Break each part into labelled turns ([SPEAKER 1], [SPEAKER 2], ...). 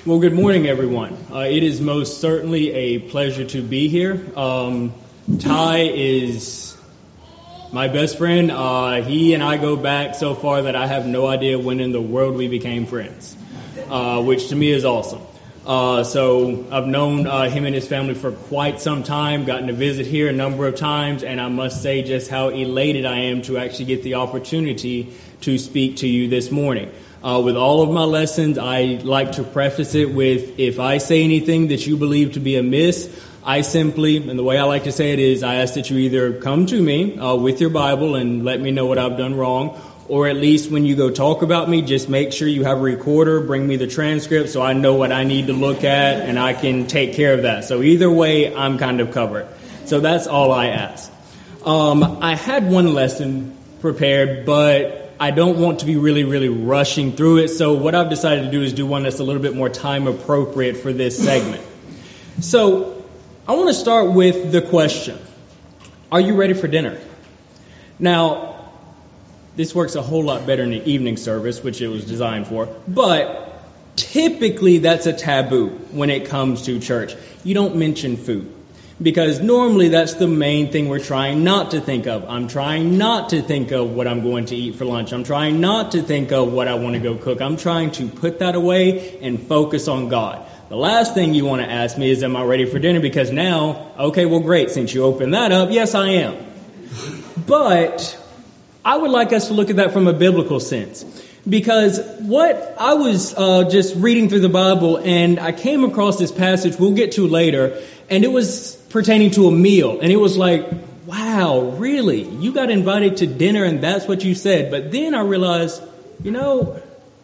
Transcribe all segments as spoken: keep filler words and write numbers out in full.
[SPEAKER 1] Well, good morning, everyone. Uh, it is most certainly a pleasure to be here. Um, Ty is my best friend. Uh, he and I go back so far that I have no idea when in the world we became friends, uh, which to me is awesome. Uh, so I've known uh, him and his family for quite some time, gotten to visit here a number of times, and I must say just how elated I am to actually get the opportunity to speak to you this morning. Uh, with all of my lessons, I like to preface it with, if I say anything that you believe to be amiss, I simply, and the way I like to say it is, I ask that you either come to me uh, with your Bible and let me know what I've done wrong, or at least when you go talk about me, just make sure you have a recorder, bring me the transcript so I know what I need to look at and I can take care of that. So either way, I'm kind of covered. So that's all I ask. Um, I had one lesson prepared, but I don't want to be really, really rushing through it. So what I've decided to do is do one that's a little bit more time appropriate for this segment. So I want to start with the question, are you ready for dinner? Now, this works a whole lot better in the evening service, which it was designed for, but typically that's a taboo when it comes to church. You don't mention food. Because normally that's the main thing we're trying not to think of. I'm trying not to think of what I'm going to eat for lunch. I'm trying not to think of what I want to go cook. I'm trying to put that away and focus on God. The last thing you want to ask me is, am I ready for dinner? Because now, okay, well, great. Since you opened that up, yes, I am. But I would like us to look at that from a biblical sense. Because what I was uh, just reading through the Bible, and I came across this passage we'll get to later, and it was pertaining to a meal. And it was like, wow, really? You got invited to dinner and that's what you said. But then I realized, you know,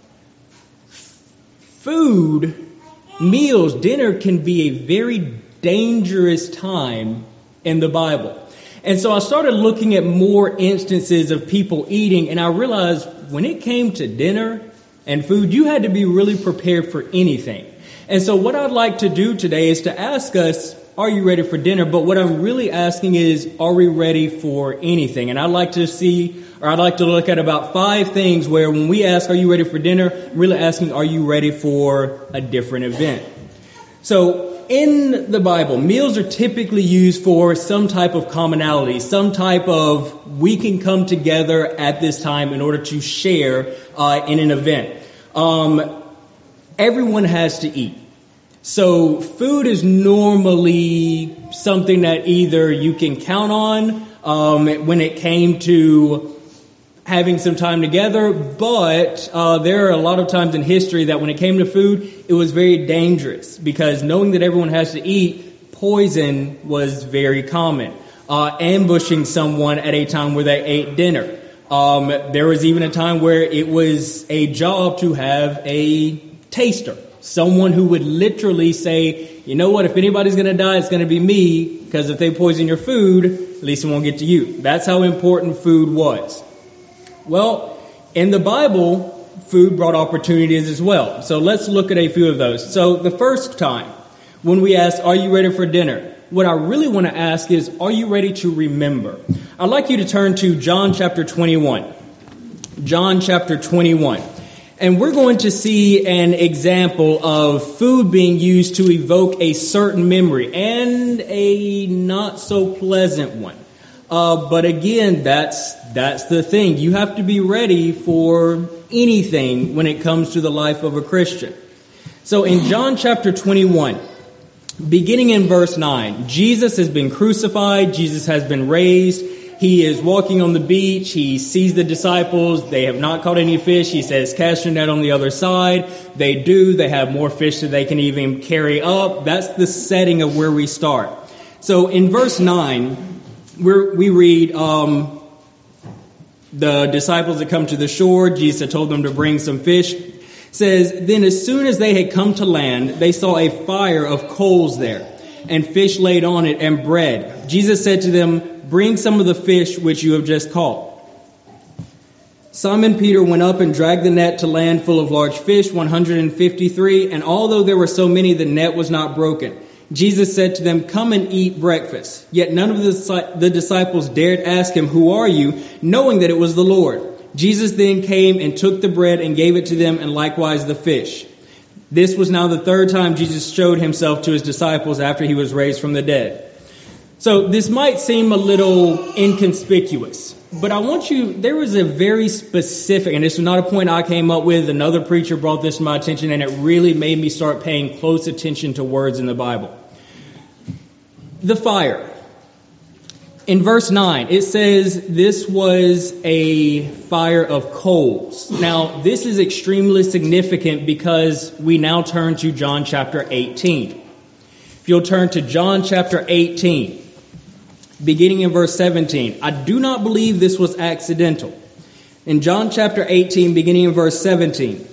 [SPEAKER 1] food, meals, dinner can be a very dangerous time in the Bible. And so I started looking at more instances of people eating, and I realized when it came to dinner and food, you had to be really prepared for anything. And so what I'd like to do today is to ask us, are you ready for dinner? But what I'm really asking is, are we ready for anything? And I'd like to see, or I'd like to look at about five things where when we ask, are you ready for dinner? I'm really asking, are you ready for a different event? So in the Bible, meals are typically used for some type of commonality, some type of we can come together at this time in order to share uh, in an event. Um, everyone has to eat. So food is normally something that either you can count on um, when it came to having some time together, but uh, there are a lot of times in history that when it came to food, it was very dangerous because knowing that everyone has to eat, poison was very common. Uh, ambushing someone at a time where they ate dinner. Um, there was even a time where it was a job to have a taster. Someone who would literally say, you know what, if anybody's going to die, it's going to be me, because if they poison your food, at least it won't get to you. That's how important food was. Well, in the Bible, food brought opportunities as well. So let's look at a few of those. So the first time, when we ask, are you ready for dinner? What I really want to ask is, are you ready to remember? I'd like you to turn to John chapter twenty-one. John chapter twenty-one. And we're going to see an example of food being used to evoke a certain memory and a not so pleasant one. Uh, but again, that's that's the thing. You have to be ready for anything when it comes to the life of a Christian. So in John chapter twenty-one, beginning in verse nine, Jesus has been crucified. Jesus has been raised. He is walking on the beach. He sees the disciples. They have not caught any fish. He says, cast your net on the other side. They do. They have more fish than they can even carry up. That's the setting of where we start. So in verse nine, we're, we read, um, the disciples had come to the shore. Jesus had told them to bring some fish. It says, then as soon as they had come to land, they saw a fire of coals there and fish laid on it and bread. Jesus said to them, bring some of the fish which you have just caught. Simon Peter went up and dragged the net to land full of large fish, one hundred fifty-three, and although there were so many, the net was not broken. Jesus said to them, come and eat breakfast. Yet none of the, the disciples dared ask him, who are you, knowing that it was the Lord. Jesus then came and took the bread and gave it to them, and likewise the fish. This was now the third time Jesus showed himself to his disciples after he was raised from the dead. So this might seem a little inconspicuous, but I want you, there was a very specific, and this was not a point I came up with, another preacher brought this to my attention, and it really made me start paying close attention to words in the Bible. The fire. In verse nine, it says this was a fire of coals. Now, this is extremely significant because we now turn to John chapter eighteen. If you'll turn to John chapter eighteen, beginning in verse seventeen. I do not believe this was accidental. In John chapter eighteen, beginning in verse seventeen,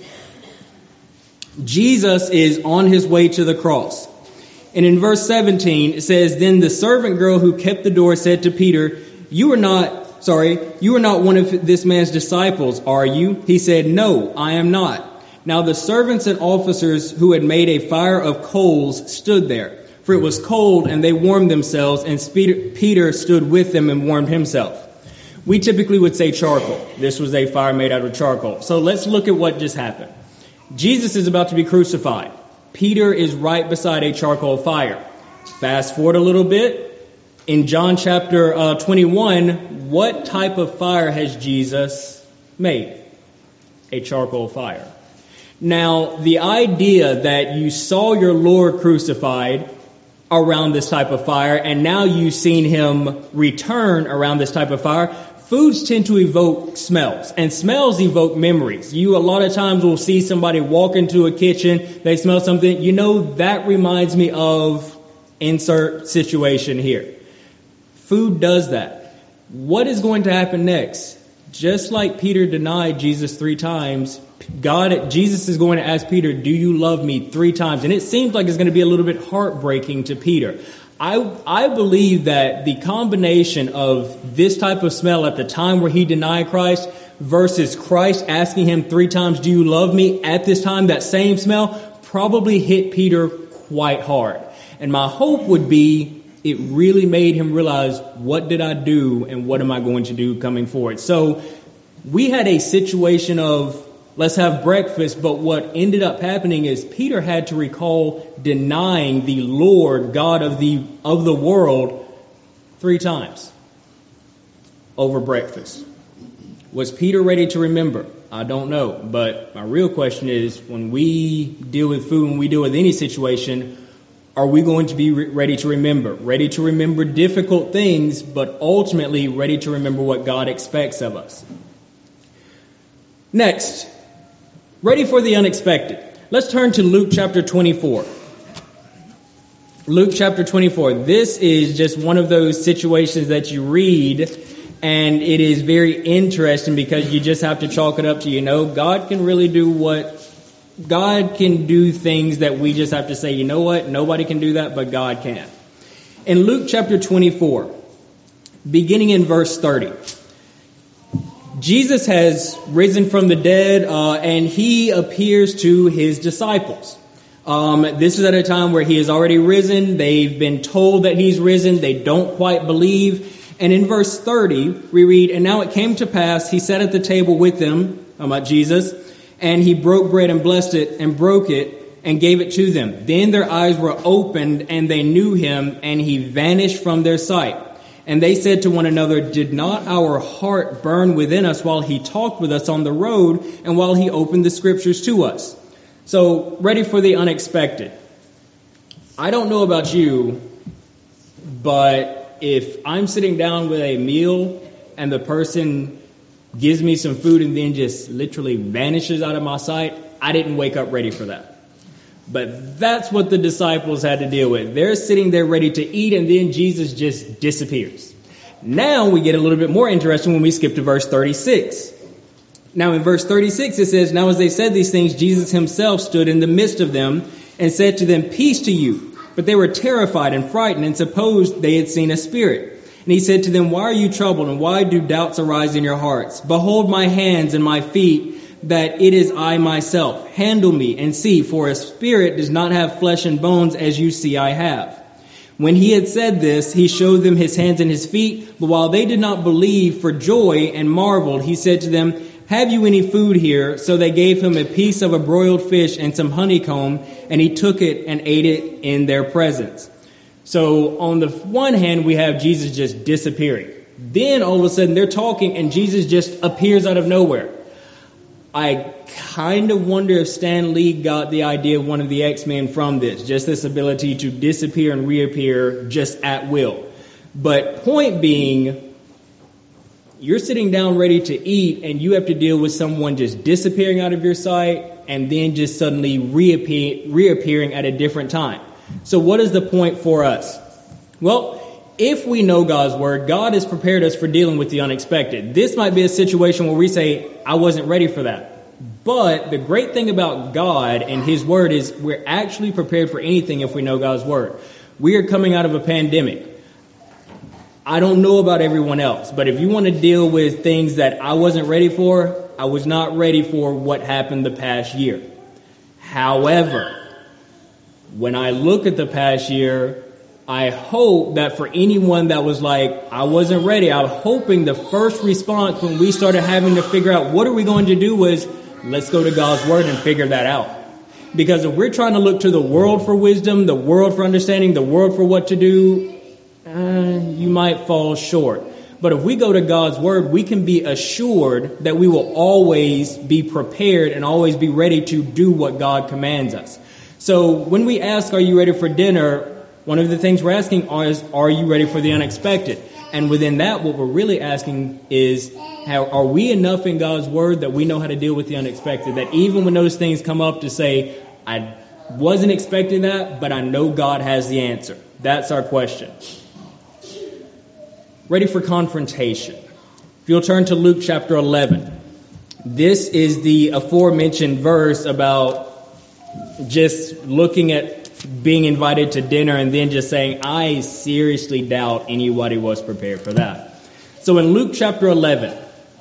[SPEAKER 1] Jesus is on his way to the cross. And in verse seventeen, it says, Then the servant girl who kept the door said to Peter, You are not, sorry, you are not one of this man's disciples, are you? He said, No, I am not. Now the servants and officers who had made a fire of coals stood there, for it was cold, and they warmed themselves, and Peter stood with them and warmed himself. We typically would say charcoal. This was a fire made out of charcoal. So let's look at what just happened. Jesus is about to be crucified. Peter is right beside a charcoal fire. Fast forward a little bit. In John chapter uh, twenty-one, what type of fire has Jesus made? A charcoal fire. Now, the idea that you saw your Lord crucified around this type of fire, and now you've seen him return around this type of fire, foods tend to evoke smells, and smells evoke memories. You a lot of times will see somebody walk into a kitchen, they smell something, you know, that reminds me of insert situation here. Food does that. What is going to happen next? Just like Peter denied Jesus three times, God, Jesus is going to ask Peter, do you love me three times? And it seems like it's going to be a little bit heartbreaking to Peter. I, I believe that the combination of this type of smell at the time where he denied Christ versus Christ asking him three times, do you love me? At this time, that same smell probably hit Peter quite hard. And my hope would be it really made him realize, what did I do and what am I going to do coming forward? So we had a situation of, let's have breakfast, but what ended up happening is Peter had to recall denying the Lord, God of the of the world, three times over breakfast. Was Peter ready to remember? I don't know. But my real question is, when we deal with food, when we deal with any situation, are we going to be re- ready to remember? Ready to remember difficult things, but ultimately ready to remember what God expects of us. Next, ready for the unexpected. Let's turn to Luke chapter twenty-four. Luke chapter twenty-four. This is just one of those situations that you read, and it is very interesting because you just have to chalk it up to, you know, God can really do what, God can do things that we just have to say, you know what, nobody can do that, but God can. In Luke chapter twenty-four, beginning in verse thirty, Jesus has risen from the dead, uh, and he appears to his disciples. Um, this is at a time where he has already risen. They've been told that he's risen. They don't quite believe. And in verse thirty, we read, And now it came to pass, he sat at the table with them, about Jesus, and he broke bread and blessed it and broke it and gave it to them. Then their eyes were opened and they knew him, and he vanished from their sight. And they said to one another, Did not our heart burn within us while he talked with us on the road and while he opened the scriptures to us? So, ready for the unexpected. I don't know about you, but if I'm sitting down with a meal and the person gives me some food and then just literally vanishes out of my sight, I didn't wake up ready for that. But that's what the disciples had to deal with. They're sitting there ready to eat, and then Jesus just disappears. Now we get a little bit more interesting when we skip to verse thirty-six. Now in verse thirty-six it says, Now as they said these things, Jesus himself stood in the midst of them and said to them, Peace to you. But they were terrified and frightened and supposed they had seen a spirit. And he said to them, Why are you troubled, and why do doubts arise in your hearts? Behold my hands and my feet, that it is I myself. Handle me and see, for a spirit does not have flesh and bones as you see I have. When he had said this, he showed them his hands and his feet. But while they did not believe for joy and marveled, he said to them, "Have you any food here?" So they gave him a piece of a broiled fish and some honeycomb, and he took it and ate it in their presence. So on the one hand, we have Jesus just disappearing. Then all of a sudden they're talking and Jesus just appears out of nowhere. I kind of wonder if Stan Lee got the idea of one of the X-Men from this, just this ability to disappear and reappear just at will. But point being, you're sitting down ready to eat and you have to deal with someone just disappearing out of your sight and then just suddenly reappear, reappearing at a different time. So what is the point for us? Well, if we know God's word, God has prepared us for dealing with the unexpected. This might be a situation where we say, I wasn't ready for that. But the great thing about God and his word is we're actually prepared for anything if we know God's word. We are coming out of a pandemic. I don't know about everyone else, but if you want to deal with things that I wasn't ready for, I was not ready for what happened the past year. However, when I look at the past year, I hope that for anyone that was like, I wasn't ready, I'm hoping the first response when we started having to figure out what are we going to do was, let's go to God's word and figure that out. Because if we're trying to look to the world for wisdom, the world for understanding, the world for what to do, uh, you might fall short. But if we go to God's word, we can be assured that we will always be prepared and always be ready to do what God commands us. So when we ask, are you ready for dinner? One of the things we're asking is, are you ready for the unexpected? And within that, what we're really asking is, how, are we enough in God's word that we know how to deal with the unexpected? That even when those things come up to say, I wasn't expecting that, but I know God has the answer. That's our question. Ready for confrontation. If you'll turn to Luke chapter eleven. This is the aforementioned verse about just looking at being invited to dinner and then just saying, I seriously doubt anybody was prepared for that. So in Luke chapter eleven,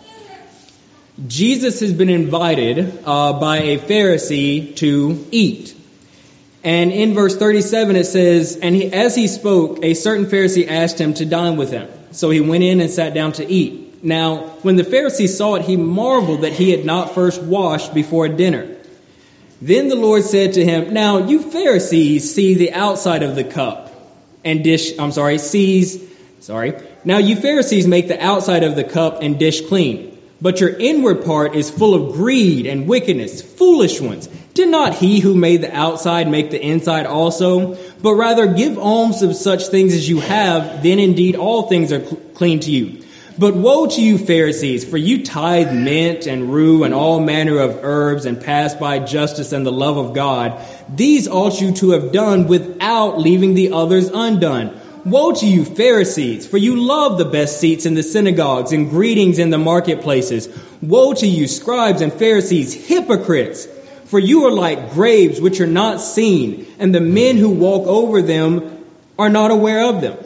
[SPEAKER 1] Jesus has been invited uh, by a Pharisee to eat. And in verse thirty-seven it says, and he, as he spoke, a certain Pharisee asked him to dine with him. So he went in and sat down to eat. Now, when the Pharisee saw it, he marveled that he had not first washed before dinner. Then the Lord said to him, now you Pharisees see the outside of the cup and dish, I'm sorry, sees, sorry. Now you Pharisees make the outside of the cup and dish clean, but your inward part is full of greed and wickedness, foolish ones. Did not he who made the outside make the inside also? But rather give alms of such things as you have, then indeed all things are cl- clean to you. But woe to you, Pharisees, for you tithe mint and rue and all manner of herbs and pass by justice and the love of God. These ought you to have done without leaving the others undone. Woe to you, Pharisees, for you love the best seats in the synagogues and greetings in the marketplaces. Woe to you, scribes and Pharisees, hypocrites, for you are like graves which are not seen, and the men who walk over them are not aware of them.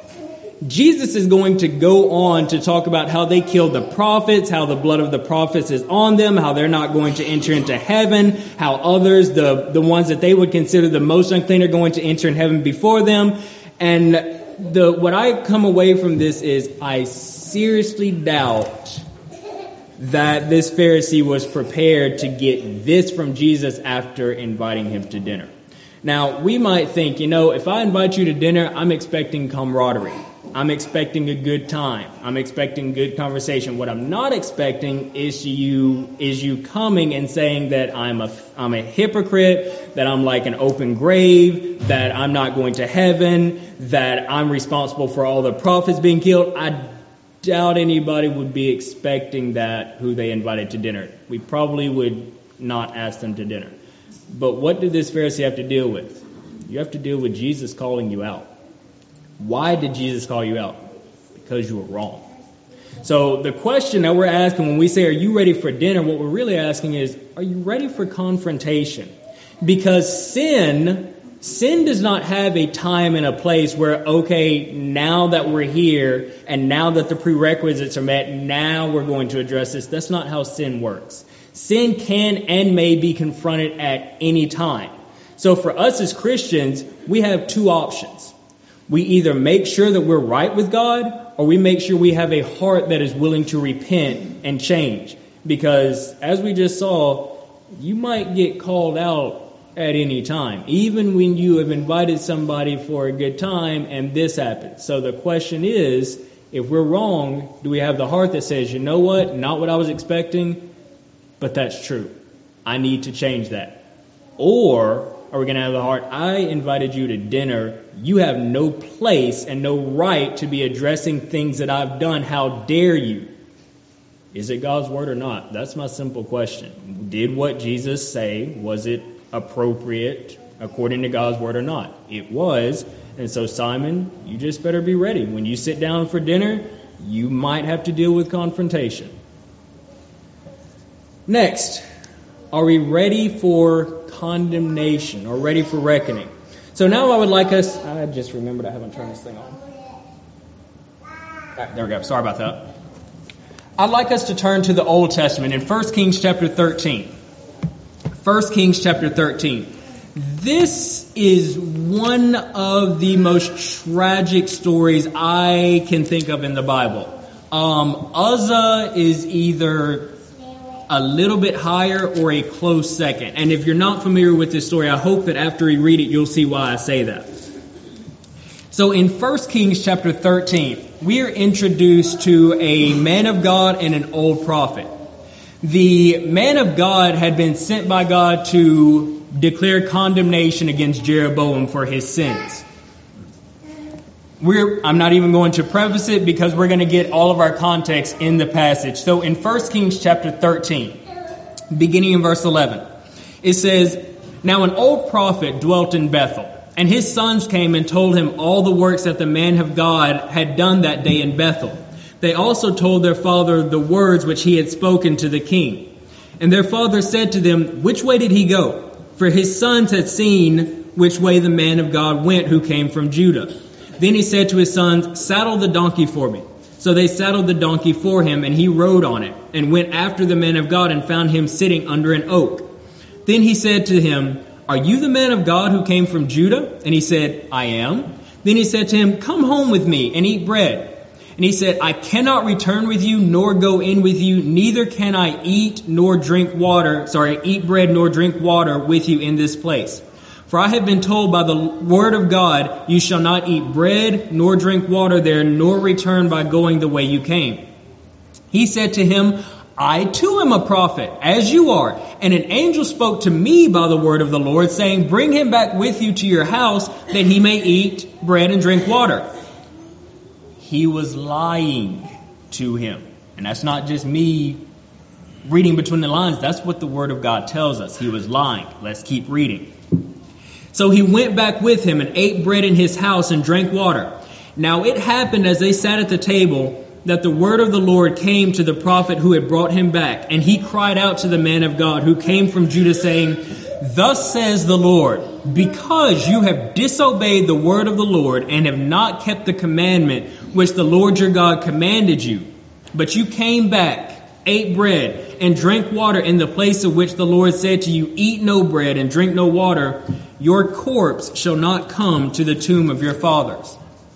[SPEAKER 1] Jesus is going to go on to talk about how they killed the prophets, how the blood of the prophets is on them, how they're not going to enter into heaven, how others, the, the ones that they would consider the most unclean, are going to enter in heaven before them. And the what I come away from this is I seriously doubt that this Pharisee was prepared to get this from Jesus after inviting him to dinner. Now, we might think, you know, if I invite you to dinner, I'm expecting camaraderie. I'm expecting a good time. I'm expecting good conversation. What I'm not expecting is you is you coming and saying that I'm a I'm a hypocrite, that I'm like an open grave, that I'm not going to heaven, that I'm responsible for all the prophets being killed. I doubt anybody would be expecting that who they invited to dinner. We probably would not ask them to dinner. But what did this Pharisee have to deal with? You have to deal with Jesus calling you out. Why did Jesus call you out? Because you were wrong. So the question that we're asking when we say, are you ready for dinner? What we're really asking is, are you ready for confrontation? Because sin, sin does not have a time and a place where, okay, now that we're here and now that the prerequisites are met, now we're going to address this. That's not how sin works. Sin can and may be confronted at any time. So for us as Christians, we have two options. We either make sure that we're right with God, or we make sure we have a heart that is willing to repent and change. Because as we just saw, you might get called out at any time, even when you have invited somebody for a good time and this happens. So the question is, if we're wrong, do we have the heart that says, you know what, not what I was expecting, but that's true. I need to change that. Or are we going to have the heart, I invited you to dinner. You have no place and no right to be addressing things that I've done. How dare you? Is it God's word or not? That's my simple question. Did what Jesus say, was it appropriate according to God's word or not? It was. And so, Simon, you just better be ready. When you sit down for dinner, you might have to deal with confrontation. Next, are we ready for condemnation or ready for reckoning? So now I would like us, I just remembered I haven't turned this thing on. Right, there we go. Sorry about that. I'd like us to turn to the Old Testament in First Kings chapter thirteen. First Kings chapter thirteen. This is one of the most tragic stories I can think of in the Bible. Um, Uzzah is either a little bit higher or a close second. And if you're not familiar with this story, I hope that after you read it, you'll see why I say that. So in First Kings chapter thirteen, we are introduced to a man of God and an old prophet. The man of God had been sent by God to declare condemnation against Jeroboam for his sins. We're, I'm not even going to preface it because we're going to get all of our context in the passage. So in First Kings chapter thirteen, beginning in verse eleven, it says, "Now an old prophet dwelt in Bethel, and his sons came and told him all the works that the man of God had done that day in Bethel. They also told their father the words which he had spoken to the king. And their father said to them, 'Which way did he go?' For his sons had seen which way the man of God went who came from Judah. Then he said to his sons, 'Saddle the donkey for me.' So they saddled the donkey for him, and he rode on it, and went after the man of God and found him sitting under an oak. Then he said to him, 'Are you the man of God who came from Judah?' And he said, 'I am.' Then he said to him, 'Come home with me and eat bread.' And he said, 'I cannot return with you, nor go in with you, neither can I eat nor drink water, sorry, eat bread nor drink water with you in this place. For I have been told by the word of God, you shall not eat bread nor drink water there, nor return by going the way you came.' He said to him, 'I too am a prophet, as you are. And an angel spoke to me by the word of the Lord, saying, bring him back with you to your house, that he may eat bread and drink water.' He was lying to him. And that's not just me reading between the lines. That's what the word of God tells us. He was lying. Let's keep reading. So he went back with him and ate bread in his house and drank water. Now it happened as they sat at the table that the word of the Lord came to the prophet who had brought him back. And he cried out to the man of God who came from Judah, saying, 'Thus says the Lord, because you have disobeyed the word of the Lord and have not kept the commandment which the Lord your God commanded you, but you came back, ate bread, and drank water in the place of which the Lord said to you, eat no bread and drink no water, your corpse shall not come to the tomb of your fathers.'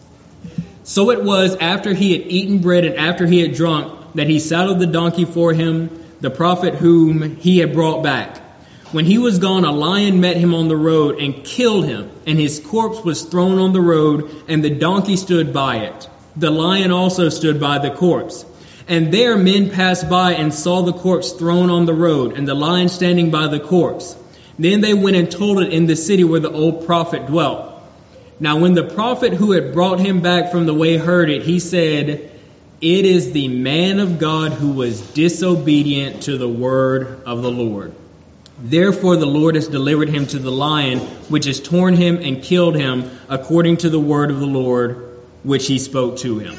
[SPEAKER 1] So it was after he had eaten bread and after he had drunk that he saddled the donkey for him, the prophet whom he had brought back. When he was gone, a lion met him on the road and killed him, and his corpse was thrown on the road, and the donkey stood by it. The lion also stood by the corpse. And there men passed by and saw the corpse thrown on the road, and the lion standing by the corpse. Then they went and told it in the city where the old prophet dwelt. Now when the prophet who had brought him back from the way heard it, he said, 'It is the man of God who was disobedient to the word of the Lord. Therefore the Lord has delivered him to the lion, which has torn him and killed him, according to the word of the Lord, which he spoke to him.'"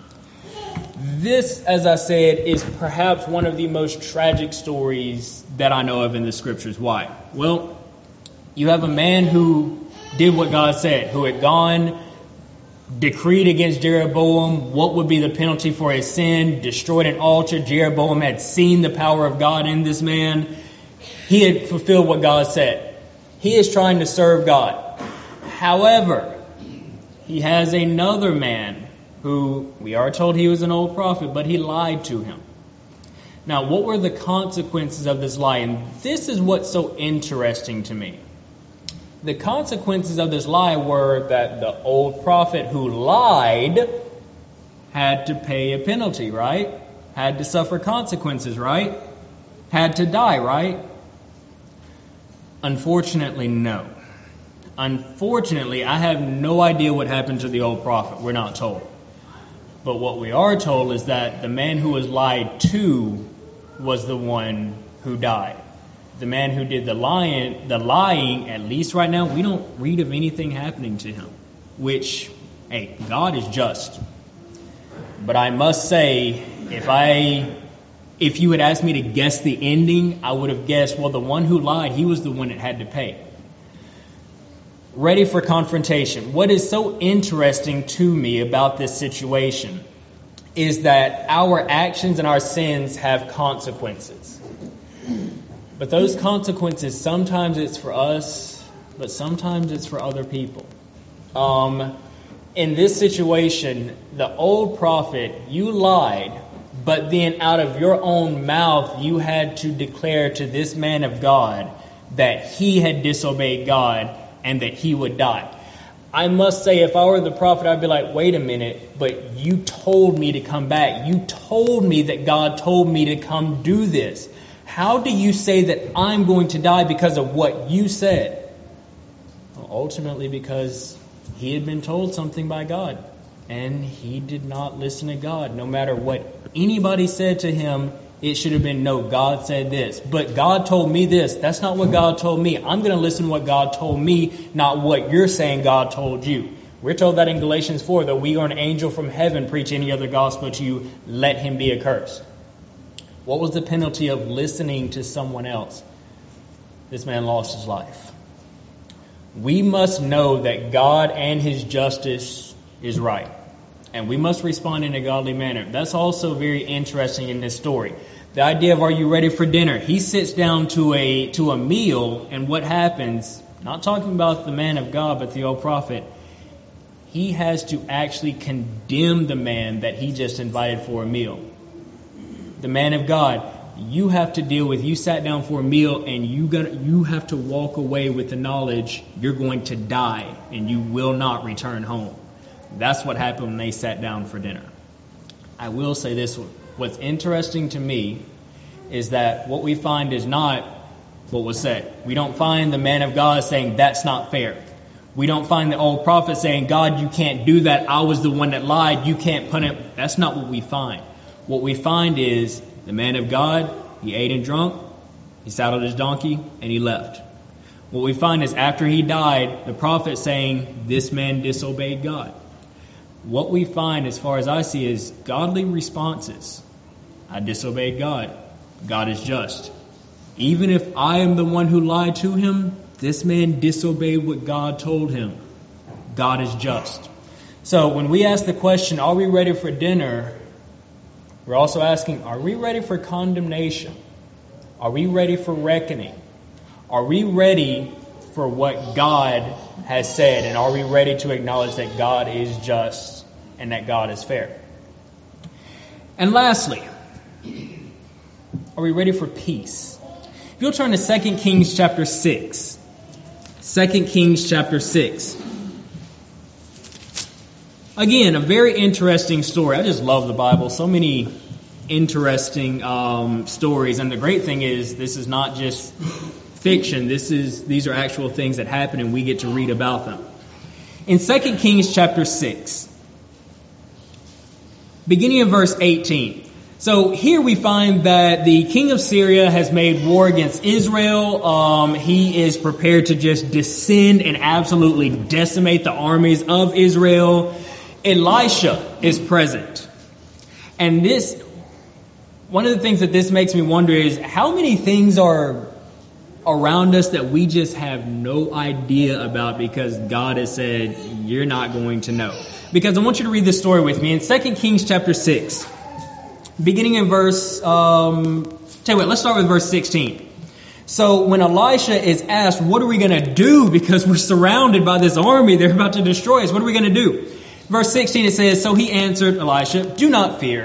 [SPEAKER 1] This, as I said, is perhaps one of the most tragic stories that I know of in the scriptures. Why? Well, you have a man who did what God said, who had gone, decreed against Jeroboam what would be the penalty for his sin, destroyed an altar. Jeroboam had seen the power of God in this man. He had fulfilled what God said. He is trying to serve God. However, he has another man who, we are told he was an old prophet, but he lied to him. Now, what were the consequences of this lie? And this is what's so interesting to me. The consequences of this lie were that the old prophet who lied had to pay a penalty, right? Had to suffer consequences, right? Had to die, right? Unfortunately, no. Unfortunately, I have no idea what happened to the old prophet. We're not told. But what we are told is that the man who was lied to was the one who died. The man who did the lying, the lying, at least right now, we don't read of anything happening to him. Which, hey, God is just. But I must say, if I, if you had asked me to guess the ending, I would have guessed, well, the one who lied, he was the one that had to pay. Ready for confrontation. What is so interesting to me about this situation is that our actions and our sins have consequences. But those consequences, sometimes it's for us, but sometimes it's for other people. Um, in this situation, the old prophet, you lied, but then out of your own mouth, you had to declare to this man of God that he had disobeyed God and that he would die. I must say, if I were the prophet, I'd be like, wait a minute, but you told me to come back. You told me that God told me to come do this. How do you say that I'm going to die because of what you said? Well, ultimately, because he had been told something by God, and he did not listen to God. No matter what anybody said to him, it should have been, no, God said this. But God told me this. That's not what God told me. I'm going to listen to what God told me, not what you're saying God told you. We're told that in Galatians four, that we are an angel from heaven preach any other gospel to you, let him be accursed. What was the penalty of listening to someone else? This man lost his life. We must know that God and his justice is right. And we must respond in a godly manner. That's also very interesting in this story. The idea of, are you ready for dinner? He sits down to a to a meal, and what happens, not talking about the man of God, but the old prophet, he has to actually condemn the man that he just invited for a meal. The man of God, you have to deal with, you sat down for a meal, and you got you have to walk away with the knowledge you're going to die, and you will not return home. That's what happened when they sat down for dinner. I will say this one. What's interesting to me is that what we find is not what was said. We don't find the man of God saying, that's not fair. We don't find the old prophet saying, God, you can't do that. I was the one that lied. You can't put it. That's not what we find. What we find is the man of God, he ate and drunk, he saddled his donkey, and he left. What we find is after he died, the prophet saying, this man disobeyed God. What we find, as far as I see, is godly responses. I disobeyed God. God is just. Even if I am the one who lied to him, this man disobeyed what God told him. God is just. So when we ask the question, are we ready for dinner? We're also asking, are we ready for condemnation? Are we ready for reckoning? Are we ready for what God has said? And are we ready to acknowledge that God is just and that God is fair? And lastly, are we ready for peace? If you'll turn to Second Kings chapter six. Second Kings chapter six. Again, a very interesting story. I just love the Bible. So many interesting um, stories. And the great thing is, this is not just fiction. This is these are actual things that happen, and we get to read about them. In Second Kings chapter six, beginning in verse eighteen. So here we find that the king of Syria has made war against Israel. Um, he is prepared to just descend and absolutely decimate the armies of Israel. Elisha is present. And this, one of the things that this makes me wonder is, how many things are around us that we just have no idea about because God has said, you're not going to know. Because I want you to read this story with me in Second Kings chapter six, beginning in verse, um, tell you what, let's start with verse sixteen. So when Elisha is asked, what are we going to do? Because we're surrounded by this army. They're about to destroy us. What are we going to do? Verse sixteen, it says, so he answered Elisha, do not fear,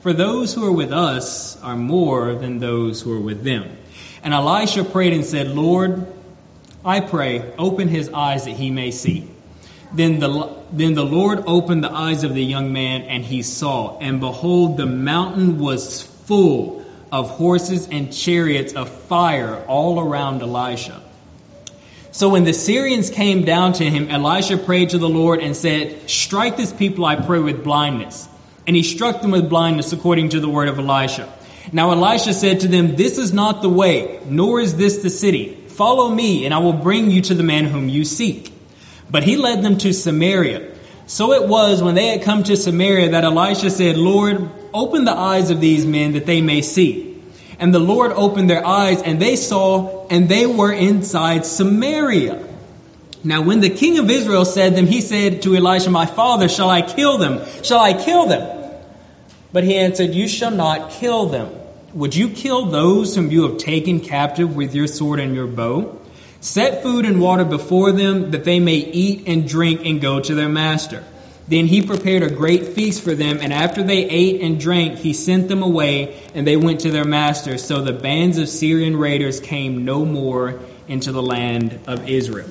[SPEAKER 1] for those who are with us are more than those who are with them." And Elisha prayed and said, "Lord, I pray, open his eyes that he may see." Then the, then the Lord opened the eyes of the young man, and he saw, and behold, the mountain was full of horses and chariots of fire all around Elisha. So when the Syrians came down to him, Elisha prayed to the Lord and said, "Strike this people, I pray, with blindness." And he struck them with blindness according to the word of Elisha. Now Elisha said to them, "This is not the way, nor is this the city. Follow me, and I will bring you to the man whom you seek." But he led them to Samaria. So it was when they had come to Samaria that Elisha said, "Lord, open the eyes of these men that they may see." And the Lord opened their eyes, and they saw, and they were inside Samaria. Now when the king of Israel said them, he said to Elisha, "My father, shall I kill them? Shall I kill them?" But he answered, "You shall not kill them. Would you kill those whom you have taken captive with your sword and your bow? Set food and water before them, that they may eat and drink and go to their master." Then he prepared a great feast for them, and after they ate and drank, he sent them away, and they went to their master. So the bands of Syrian raiders came no more into the land of Israel.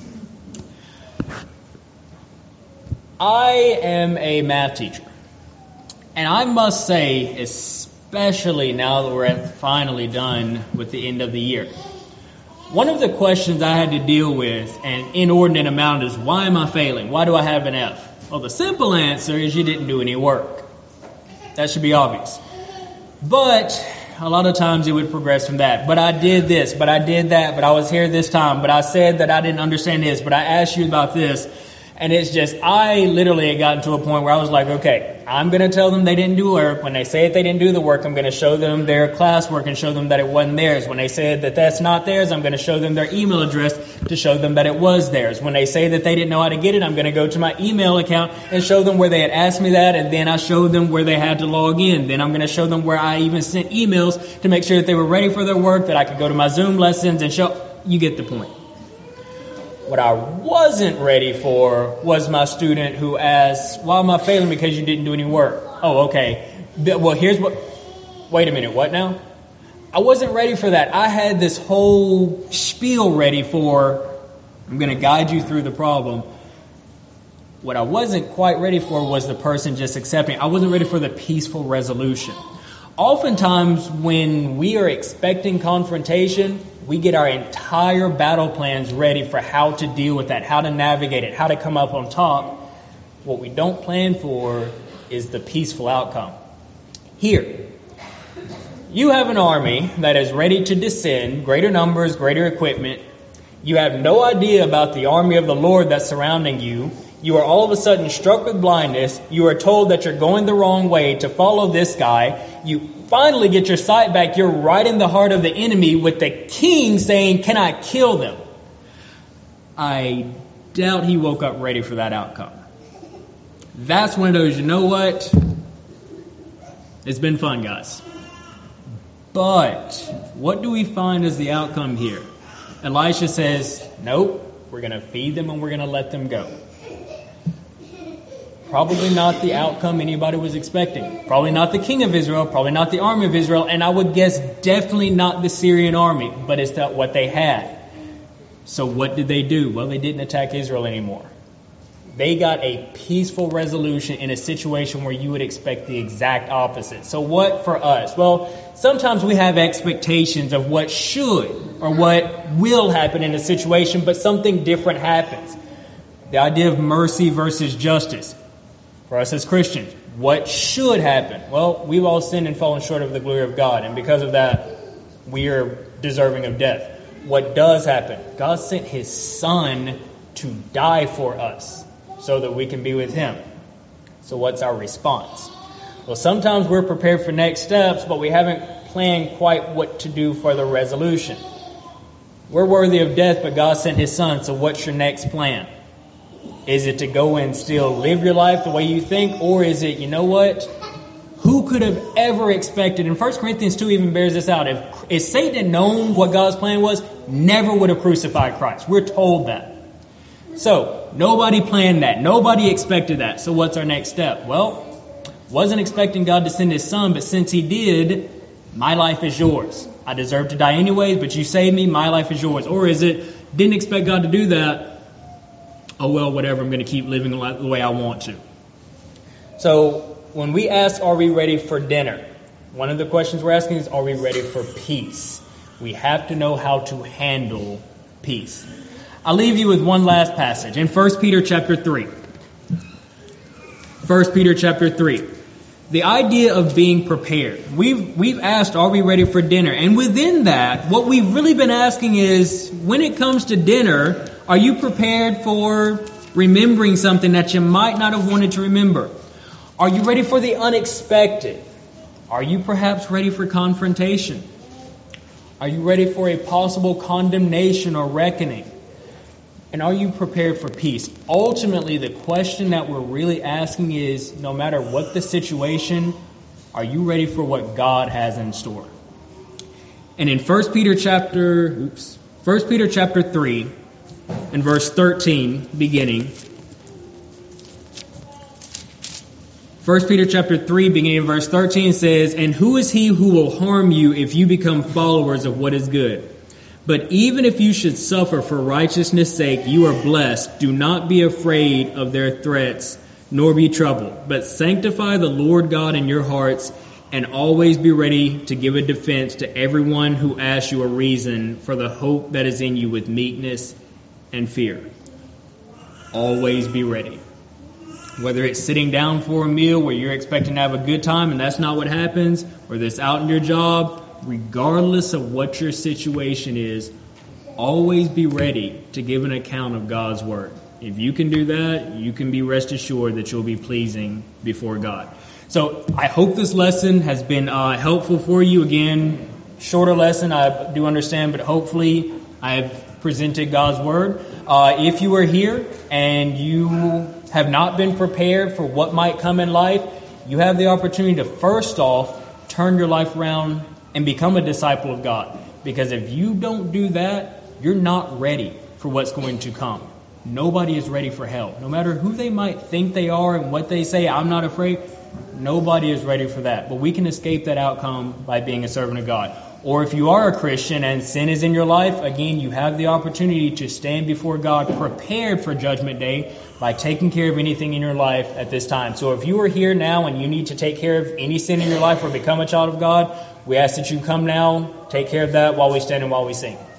[SPEAKER 1] I am a math teacher, and I must say, especially now that we're finally done with the end of the year, one of the questions I had to deal with an inordinate amount is, why am I failing? Why do I have an F? Well, the simple answer is you didn't do any work. That should be obvious. But a lot of times it would progress from that. But I did this, but I did that, but I was here this time, but I said that I didn't understand this, but I asked you about this. And it's just, I literally had gotten to a point where I was like, okay, I'm going to tell them they didn't do work. When they say that they didn't do the work, I'm going to show them their classwork and show them that it wasn't theirs. When they said that that's not theirs, I'm going to show them their email address to show them that it was theirs. When they say that they didn't know how to get it, I'm going to go to my email account and show them where they had asked me that, and then I showed them where they had to log in. Then I'm going to show them where I even sent emails to make sure that they were ready for their work, that I could go to my Zoom lessons and show. You get the point. What I wasn't ready for was my student who asked, "Why am I failing? Because you didn't do any work." Oh, okay. Well, here's what... Wait a minute, what now? I wasn't ready for that. I had this whole spiel ready for, I'm going to guide you through the problem. What I wasn't quite ready for was the person just accepting. I wasn't ready for the peaceful resolution. Oftentimes, when we are expecting confrontation, we get our entire battle plans ready for how to deal with that, how to navigate it, how to come up on top. What we don't plan for is the peaceful outcome. Here, you have an army that is ready to descend, greater numbers, greater equipment. You have no idea about the army of the Lord that's surrounding you. You are all of a sudden struck with blindness. You are told that you're going the wrong way to follow this guy. You finally get your sight back. You're right in the heart of the enemy with the king saying, "Can I kill them?" I doubt he woke up ready for that outcome. That's one of those, you know what? It's been fun, guys. But what do we find as the outcome here? Elisha says, nope, we're going to feed them and we're going to let them go. Probably not the outcome anybody was expecting. Probably not the king of Israel. Probably not the army of Israel. And I would guess definitely not the Syrian army. But it's not what they had. So what did they do? Well, they didn't attack Israel anymore. They got a peaceful resolution in a situation where you would expect the exact opposite. So what for us? Well, sometimes we have expectations of what should or what will happen in a situation, but something different happens. The idea of mercy versus justice. For us as Christians, what should happen? Well, we've all sinned and fallen short of the glory of God, and because of that, we are deserving of death. What does happen? God sent His Son to die for us so that we can be with Him. So what's our response? Well, sometimes we're prepared for next steps, but we haven't planned quite what to do for the resolution. We're worthy of death, but God sent His Son, so what's your next plan? Is it to go and still live your life the way you think? Or is it, you know what? Who could have ever expected? And First Corinthians two even bears this out. If, if Satan had known what God's plan was, never would have crucified Christ. We're told that. So, nobody planned that. Nobody expected that. So what's our next step? Well, Wasn't expecting God to send his son, but since he did, my life is yours. I deserve to die anyways, but you saved me, my life is yours. Or is it, didn't expect God to do that, oh well, whatever, I'm going to keep living the way I want to. So when we ask, are we ready for dinner? One of the questions we're asking is, are we ready for peace? We have to know how to handle peace. I'll leave you with one last passage in First Peter chapter three. First Peter chapter three. The idea of being prepared. We've we've asked, are we ready for dinner? And within that, what we've really been asking is, when it comes to dinner, are you prepared for remembering something that you might not have wanted to remember? Are you ready for the unexpected? Are you perhaps ready for confrontation? Are you ready for a possible condemnation or reckoning? And are you prepared for peace? Ultimately, the question that we're really asking is, no matter what the situation, are you ready for what God has in store? And in First Peter chapter, oops, First Peter chapter three, and verse thirteen, beginning. First Peter chapter three, beginning in verse thirteen says, "And who is he who will harm you if you become followers of what is good? But even if you should suffer for righteousness' sake, you are blessed. Do not be afraid of their threats, nor be troubled. But sanctify the Lord God in your hearts, and always be ready to give a defense to everyone who asks you a reason for the hope that is in you with meekness and fear." Always be ready. Whether it's sitting down for a meal where you're expecting to have a good time and that's not what happens, whether it's out in your job, regardless of what your situation is, always be ready to give an account of God's word. If you can do that, you can be rest assured that you'll be pleasing before God. So I hope this lesson has been uh, helpful for you. Again, shorter lesson, I do understand, but hopefully I have presented God's word. Uh, if you are here and you have not been prepared for what might come in life, you have the opportunity to first off turn your life around and become a disciple of God. Because if you don't do that, you're not ready for what's going to come. Nobody is ready for hell. No matter who they might think they are and what they say, I'm not afraid. Nobody is ready for that. But we can escape that outcome by being a servant of God. Or if you are a Christian and sin is in your life, again, you have the opportunity to stand before God prepared for Judgment Day by taking care of anything in your life at this time. So if you are here now and you need to take care of any sin in your life or become a child of God, we ask that you come now, take care of that while we stand and while we sing.